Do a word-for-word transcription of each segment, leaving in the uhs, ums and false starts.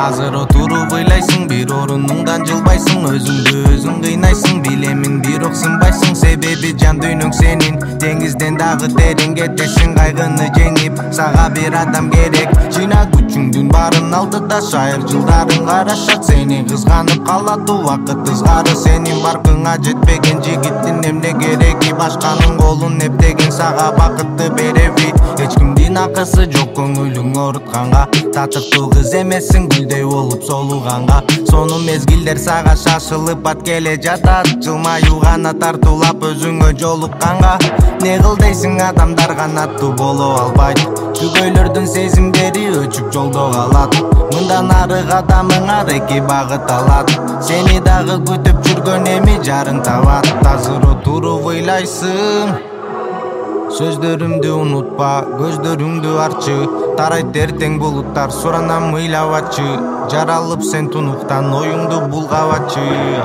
азыр отуруп ыйлайсың, бир орунуңдан жылбайсың, өзүңдү өзүң кыйнайсың, билемин бирок сынбайсың, себеби жан дүйнөң сенин, деңизден дагы терең кетесиң, кайгыны жеңип, сага бир адам керек, жыйна күчүңдүн баарын алдыда, шайыр жылдарың карашат, сени кызганып калат убакыт ызгары, сенин баркыңа жетпеген жигиттин эмне кереги, башканын колун эптеген сага бакытты береби, эч кимдин акысы жок көңүлүң орутканга, татыктуу кыз эмессиң гүлдөй болуп солуганга, сону мезгилдер сага шашылып ат келе жатат, жылмаюу гана тартуулап өзүңө жолукканга, не кыл дейсиң адамдар канаттуу боло албайт, түгөйлөрдүн сезимдери өчүп жолдо калат, мындан ары кадамыңар эки багыт алат, сени дагы күтүп жүргөн эми жарың табат, азыр отуруп ыйлайсың, сөздөрүмдү унутпа, көздөрүңдү арчы, тарайт эртең булуттар, суранам ыйлабачы, жаралып сен тунуктан, оюңду булгабачы.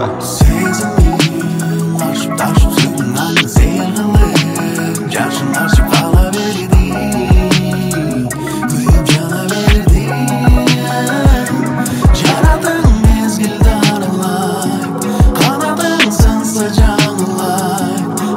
Сезимим ашып ташып сүрүнгөн сыйыр кылып, жашың арчып кала берди, күйүп жана берди, жаратың мезгилде аралай, канатың сынса жаңылай,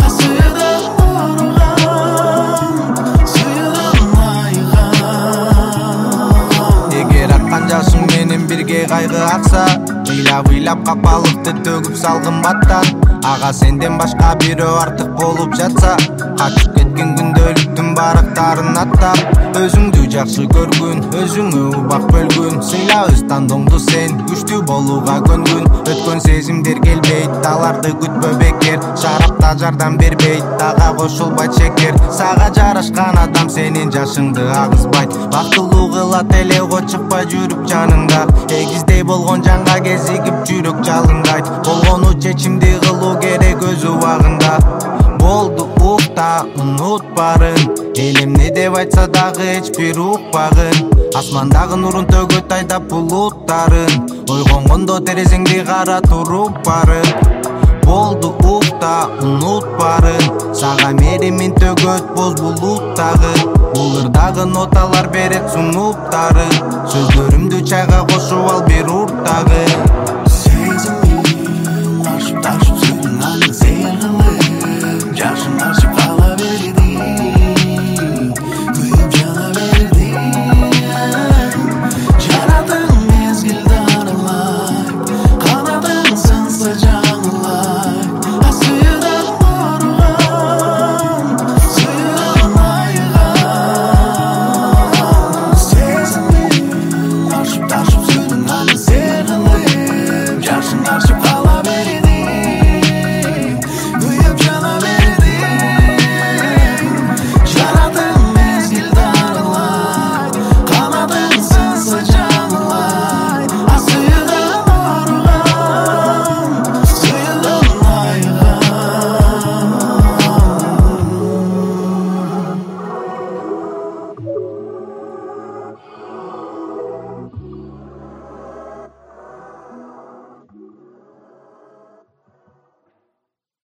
жашым менен бирге кайгы акса, ыйлап ыйлап капалыкты төгүп салгын баттан, ага сенден башка бирөө артык болуп жатса, качып кеткен күндөлүктүн барактарын аттап, өзүңдү жакшы көргүн, өзүңө убак бөлгүн, сыйла өз тандооңду сен, күчтүү болууга көнгүн, өткөн сезимдер келбейт, аларды күтпө бекер, шарапта жардам бербейт, ага кошулбайт шекер, сага жарашкан адам сенин жашыңды агызбайт, бактылуу кылат эле го чыкпай жүрүп жаныңда, эгиздей болгон жанга кезигип жүрөк жалындайт, болгону чечимди кылуу керек өз убагында, болду укта унут барын, эл эмне деп айтса дагы эч бир укпагын, асмандагы нурун төгөт айдап булуттарын, ойгонгондо терезеңди кара туруп барып, болду укта унут барын, сага меримин төгөт боз булуттагы, булырдагы ноталар берет сунуптарын, сөздөрүмдү чайга кошуп ал бир уртагы. Сезимим ашып ташып